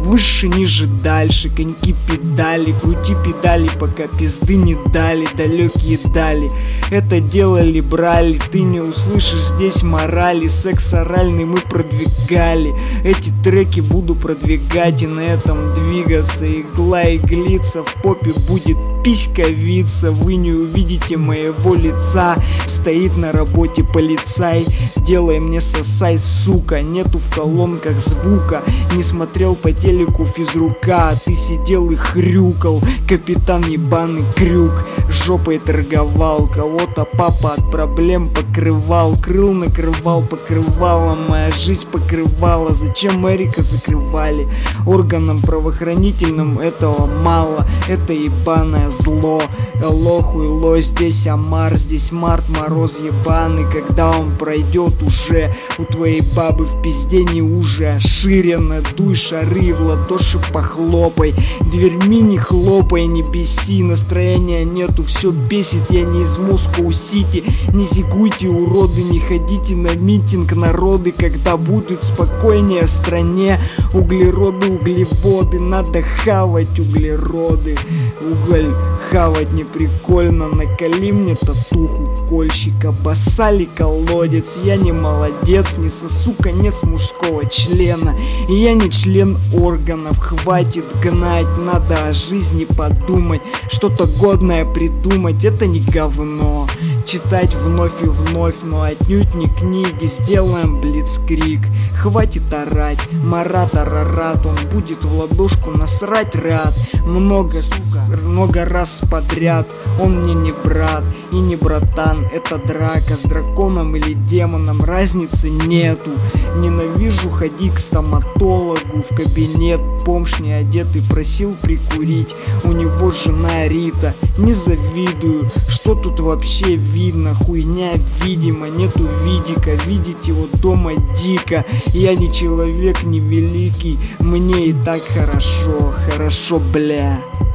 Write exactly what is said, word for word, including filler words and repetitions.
Выше, ниже, дальше, коньки, педали, крути педали, пока пизды не дали, далекие дали. Это делали, брали, ты не услышишь здесь морали. Секс оральный мы продвигали, эти треки буду продвигать и на этом двигаться. Игла иглица, в попе будет писька виться. Вы не увидите моего лица, стоит на работе полицай. Делай мне сосай, сука, нету в колонках звука. Не смотрел по телеку физрука, а ты сидел и хрюкал. Капитан ебаный крюк, жопой торговал. Кого-то папа от проблем покрывал, крыл накрывал покрывало. Моя жизнь покрывала, зачем Эрика закрывали? Органам правоохранительным этого мало, это ебаное зло. Эло, хуйло, здесь Амар, здесь Март Мороз ебаный. Когда он пройдет уже, у твоей бабы в пизде не уже. А шире надуй шары, в ладоши похлопай, дверьми не хлопай, не беси. Настроения нету, все бесит, я не из Москоу-Сити. Не зигуйте, уроды, не ходите на митинг народы. Когда будет спокойнее в стране, углероды, углеводы, надо хавать углероды. Уголь хавать не прикольно, наколи мне татуху кольщика. Басали колодец, я не молодец, не сосу конец мужского члена. И я не член органов, хватит гнать, надо о жизни подумать, что-то годное придумать, это не говно. Читать вновь и вновь, но отнюдь не книги, сделаем блицкриг. Хватит орать, Марат Арарат, он будет в ладошку насрать рад. Много, много раз подряд, он мне не брат и не братан. Это драка с драконом или демоном, разницы нету. Ненавижу ходить к стоматологу, в кабинет бомж не одетый просил прикурить. У него жена Рита, не завидую, что тут вообще видно? Хуйня видимо, нету видика, видеть его дома дико. Я не человек, не великий, мне и так хорошо, хорошо, бля.